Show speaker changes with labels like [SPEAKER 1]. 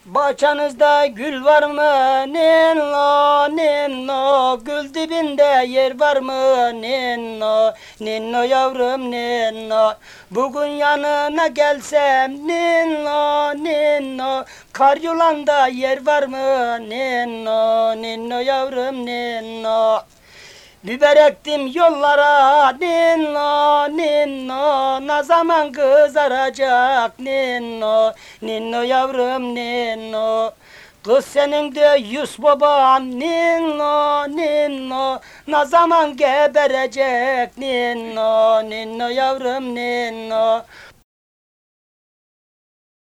[SPEAKER 1] Bahçenizde gül var mı? Ninno, ninno. Gül dibinde yer var mı? Ninno, ninno yavrum ninno. Bugün yanına gelsem ninno, ninno. Kar yolanda yer var mı? Ninno, ninno yavrum ninno. Biber ektim yollara ninno, ninno. Ne zaman kızaracak ninno, ninno yavrum ninno. Kız senin de yüz baban ninno, ninno. Ne zaman geberecek ninno, ninno yavrum ninno.